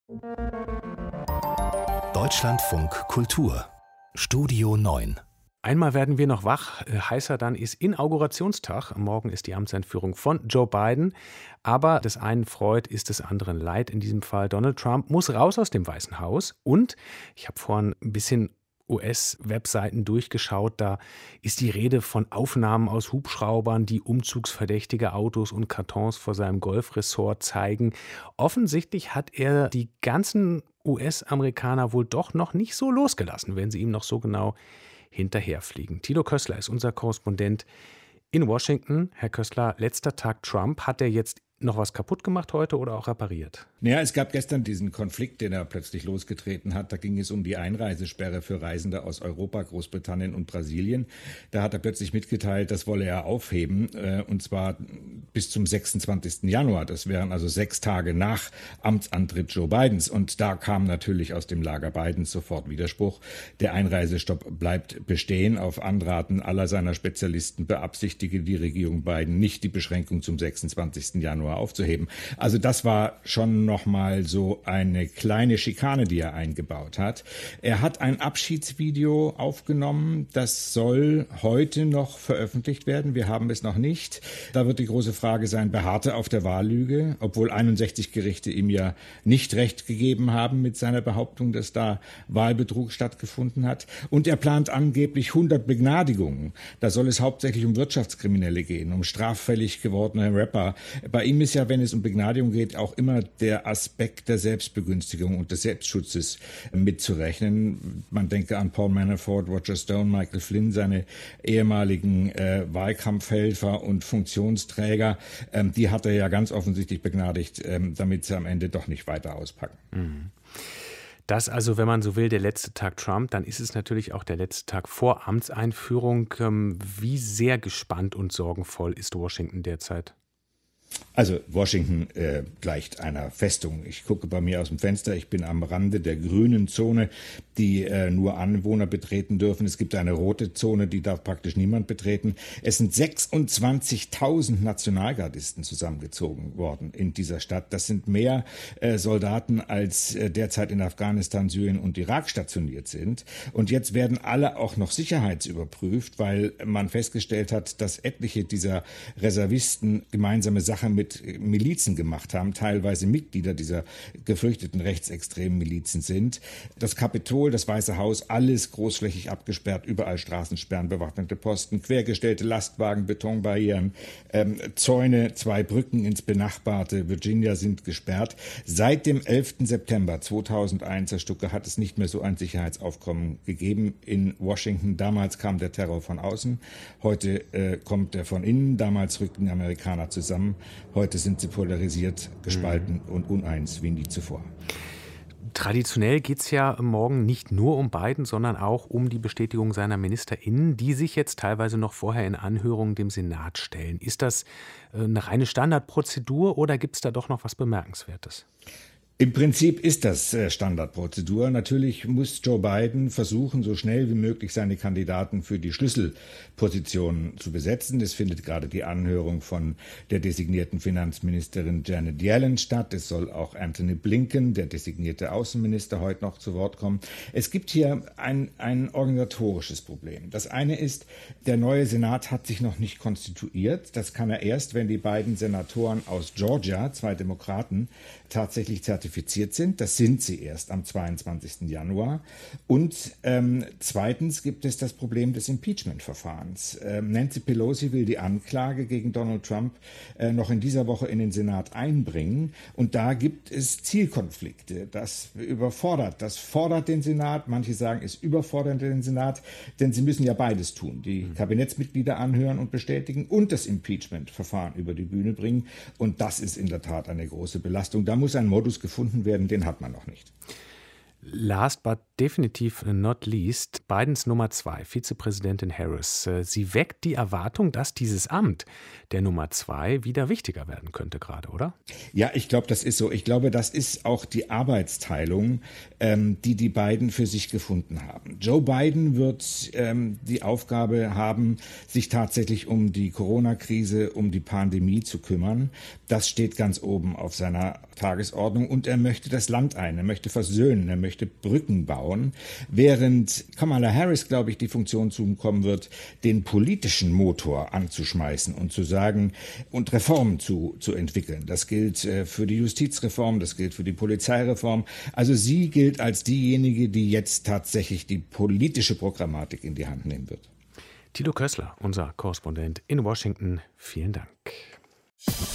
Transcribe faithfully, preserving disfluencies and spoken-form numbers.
Deutschlandfunk Kultur Studio neun. Einmal werden wir noch wach, heißer dann ist Inaugurationstag. Morgen ist die Amtseinführung von Joe Biden. Aber des einen freut, ist des anderen leid. In diesem Fall Donald Trump muss raus aus dem Weißen Haus. Und ich habe vorhin ein bisschen U S-Webseiten durchgeschaut. Da ist die Rede von Aufnahmen aus Hubschraubern, die umzugsverdächtige Autos und Kartons vor seinem Golfresort zeigen. Offensichtlich hat er die ganzen U S-Amerikaner wohl doch noch nicht so losgelassen, wenn sie ihm noch so genau hinterherfliegen. Thilo Kössler ist unser Korrespondent in Washington. Herr Kössler, letzter Tag Trump. Hat er jetzt noch was kaputt gemacht heute oder auch repariert? Naja, es gab gestern diesen Konflikt, den er plötzlich losgetreten hat. Da ging es um die Einreisesperre für Reisende aus Europa, Großbritannien und Brasilien. Da hat er plötzlich mitgeteilt, das wolle er aufheben, äh, und zwar bis zum sechsundzwanzigsten Januar. Das wären also sechs Tage nach Amtsantritt Joe Bidens. Und da kam natürlich aus dem Lager Bidens sofort Widerspruch. Der Einreisestopp bleibt bestehen. Auf Anraten aller seiner Spezialisten beabsichtige die Regierung Biden nicht, die Beschränkung zum sechsundzwanzigsten Januar aufzuheben. Also das war schon nochmal so eine kleine Schikane, die er eingebaut hat. Er hat ein Abschiedsvideo aufgenommen, das soll heute noch veröffentlicht werden. Wir haben es noch nicht. Da wird die große Frage sein, beharrt er auf der Wahllüge, obwohl einundsechzig Gerichte ihm ja nicht recht gegeben haben mit seiner Behauptung, dass da Wahlbetrug stattgefunden hat. Und er plant angeblich hundert Begnadigungen. Da soll es hauptsächlich um Wirtschaftskriminelle gehen, um straffällig gewordene Rapper. Bei ihm ist ja, wenn es um Begnadigung geht, auch immer der Aspekt der Selbstbegünstigung und des Selbstschutzes mitzurechnen. Man denke an Paul Manafort, Roger Stone, Michael Flynn, seine ehemaligen äh, Wahlkampfhelfer und Funktionsträger. Ähm, die hat er ja ganz offensichtlich begnadigt, ähm, damit sie am Ende doch nicht weiter auspacken. Mhm. Das also, wenn man so will, der letzte Tag Trump, dann ist es natürlich auch der letzte Tag vor Amtseinführung. Ähm, wie sehr gespannt und sorgenvoll ist Washington derzeit? Also Washington äh, gleicht einer Festung. Ich gucke bei mir aus dem Fenster, ich bin am Rande der grünen Zone, die äh, nur Anwohner betreten dürfen. Es gibt eine rote Zone, die darf praktisch niemand betreten. Es sind sechsundzwanzigtausend Nationalgardisten zusammengezogen worden in dieser Stadt. Das sind mehr äh, Soldaten, als äh, derzeit in Afghanistan, Syrien und Irak stationiert sind. Und jetzt werden alle auch noch sicherheitsüberprüft, weil man festgestellt hat, dass etliche dieser Reservisten gemeinsame Sachen mit Milizen gemacht haben, teilweise Mitglieder dieser gefürchteten rechtsextremen Milizen sind. Das Kapitol, das Weiße Haus, alles großflächig abgesperrt, überall Straßensperren, bewaffnete Posten, quergestellte Lastwagen, Betonbarrieren, ähm, Zäune, zwei Brücken ins benachbarte Virginia sind gesperrt. Seit dem elften September zweitausendeins, Herr Stucke, hat es nicht mehr so ein Sicherheitsaufkommen gegeben in Washington. Damals kam der Terror von außen, heute äh, kommt er von innen. Damals rückten die Amerikaner zusammen. Heute sind sie polarisiert, gespalten mhm. und uneins wie nie zuvor. Traditionell geht es ja morgen nicht nur um Biden, sondern auch um die Bestätigung seiner MinisterInnen, die sich jetzt teilweise noch vorher in Anhörungen dem Senat stellen. Ist das eine reine Standardprozedur oder gibt es da doch noch was Bemerkenswertes? Im Prinzip ist das Standardprozedur. Natürlich muss Joe Biden versuchen, so schnell wie möglich seine Kandidaten für die Schlüsselpositionen zu besetzen. Es findet gerade die Anhörung von der designierten Finanzministerin Janet Yellen statt. Es soll auch Anthony Blinken, der designierte Außenminister, heute noch zu Wort kommen. Es gibt hier ein, ein organisatorisches Problem. Das eine ist, der neue Senat hat sich noch nicht konstituiert. Das kann er erst, wenn die beiden Senatoren aus Georgia, zwei Demokraten, tatsächlich zertifiziert sind. Das sind sie erst am zweiundzwanzigsten Januar. Und ähm, zweitens gibt es das Problem des Impeachment-Verfahrens. Ähm, Nancy Pelosi will die Anklage gegen Donald Trump äh, noch in dieser Woche in den Senat einbringen. Und da gibt es Zielkonflikte. Das überfordert, das fordert den Senat. Manche sagen, es überfordert den Senat, denn sie müssen ja beides tun. Die mhm. Kabinettsmitglieder anhören und bestätigen und das Impeachment-Verfahren über die Bühne bringen. Und das ist in der Tat eine große Belastung. Da muss ein Modus gefunden werden, den hat man noch nicht. Last but definitive not least, Bidens Nummer zwei, Vizepräsidentin Harris. Sie weckt die Erwartung, dass dieses Amt der Nummer zwei wieder wichtiger werden könnte gerade, oder? Ja, ich glaube, das ist so. Ich glaube, das ist auch die Arbeitsteilung, ähm, die die beiden für sich gefunden haben. Joe Biden wird ähm, die Aufgabe haben, sich tatsächlich um die Corona-Krise, um die Pandemie zu kümmern. Das steht ganz oben auf seiner Tagesordnung und er möchte das Land ein, er möchte versöhnen, er möchte Brücken bauen, während Kamala Harris, glaube ich, die Funktion zukommen wird, den politischen Motor anzuschmeißen und zu sagen und Reformen zu, zu entwickeln. Das gilt äh, für die Justizreform, das gilt für die Polizeireform. Also sie gilt als diejenige, die jetzt tatsächlich die politische Programmatik in die Hand nehmen wird. Thilo Kössler, unser Korrespondent in Washington, vielen Dank.